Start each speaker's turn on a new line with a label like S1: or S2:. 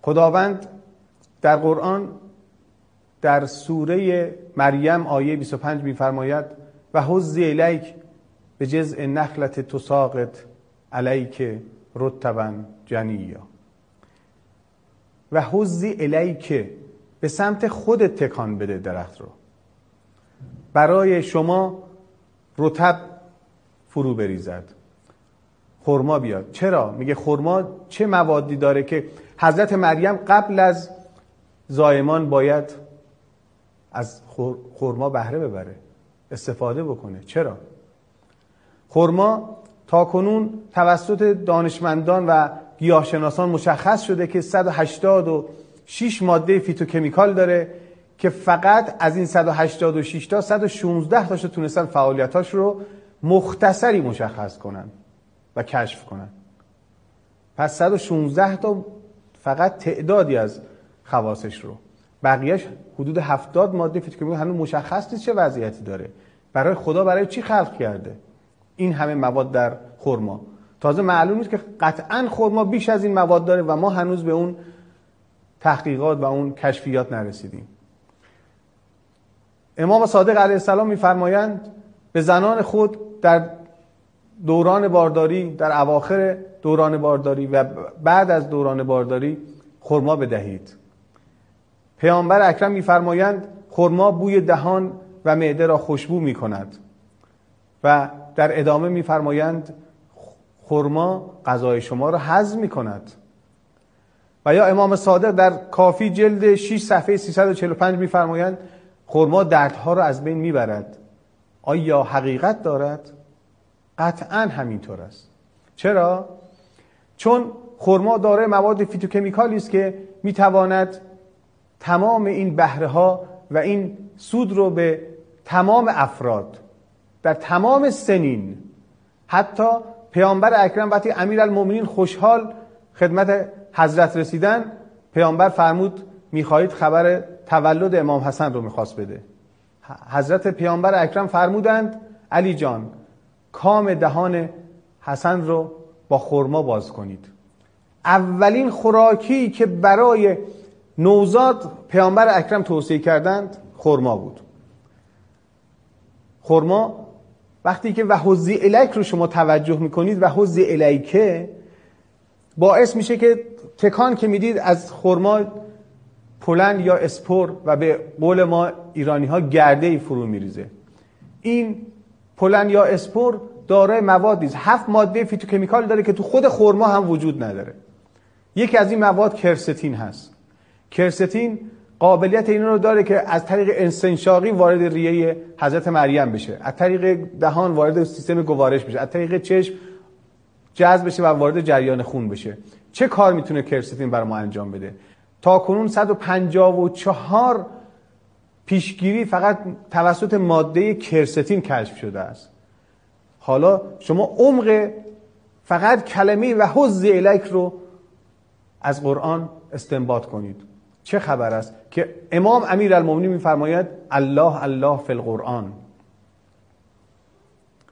S1: خداوند در قرآن در سوره مریم آیه 25 می‌فرماید و هزی الیک به جذع نخلة تساقط علیک رطبا جنیا. و هزی الیک، به سمت خودت تکان بده درخت رو، برای شما رطب فرو بریزد، خرما بیاد. چرا؟ میگه خرما چه موادی داره که حضرت مریم قبل از زایمان باید از خرما بهره ببره، استفاده بکنه. چرا؟ خرما تاکنون توسط دانشمندان و گیاهشناسان مشخص شده که 186 ماده فیتوکمیکال داره که فقط از این 186 تا 116 تاشو تونستن فعالیتاش رو مختصری مشخص کنن و کشف کنن. پس 116 تا فقط تعدادی از خواصش رو، بقیهش حدود 70 ماده فیتوکمیکال هنوز مشخص نیست چه وضعیتی داره. برای خدا برای چی خلق کرده این همه مواد در خرما؟ تازه معلوم نیست که قطعاً خرما بیش از این مواد داره و ما هنوز به اون تحقیقات و اون کشفیات نرسیدیم. امام صادق علیه السلام می‌فرمایند به زنان خود در دوران بارداری، در اواخر دوران بارداری و بعد از دوران بارداری خرما بدهید. پیامبر اکرم می‌فرمایند خرما بوی دهان و معده را خوشبو می‌کند و در ادامه می‌فرمایند خرما غذای شما را هضم می‌کند. و یا امام صادق در کافی جلد 6 صفحه 345 می‌فرمایند خرما دردها را از بین می‌برد. آیا حقیقت دارد؟ قطعاً همینطور است. چرا؟ چون خرما دارای مواد فیتوکمیکالی است که می‌تواند تمام این بهره‌ها و این سود رو به تمام افراد در تمام سنین، حتی پیامبر اکرم وقتی امیرالمومنین خوشحال خدمت حضرت رسیدن، پیامبر فرمود میخواهید خبر تولد امام حسن رو میخواست بده. حضرت پیامبر اکرم فرمودند علی جان کام دهان حسن رو با خرما باز کنید. اولین خوراکی که برای نوزاد پیامبر اکرم توصیه کردند خرما بود. خرما وقتی که وحزی الیک رو شما توجه میکنید، وحزی الیکه باعث میشه که تکان که میدید از خرما پلن یا اسپور و به قول ما ایرانی ها گرده‌ای فرو میریزه. این پلن یا اسپور دارای موادی است، 7 ماده فیتوکمیکال داره که تو خود خرما هم وجود نداره. یکی از این مواد کرستین هست. کرستین قابلیت این رو داره که از طریق استنشاقی وارد ریه حضرت مریم بشه، از طریق دهان وارد سیستم گوارش بشه، از طریق چشم جذب بشه و وارد جریان خون بشه. چه کار میتونه کرستین برای ما انجام بده؟ تا کنون 154 پیشگیری فقط توسط ماده کرستین کشف شده است. حالا شما عمق فقط کلمه و حزی الیک رو از قرآن استنباط کنید. چه خبر است که امام امیرالمومنین میفرماید الله الله فی القرآن،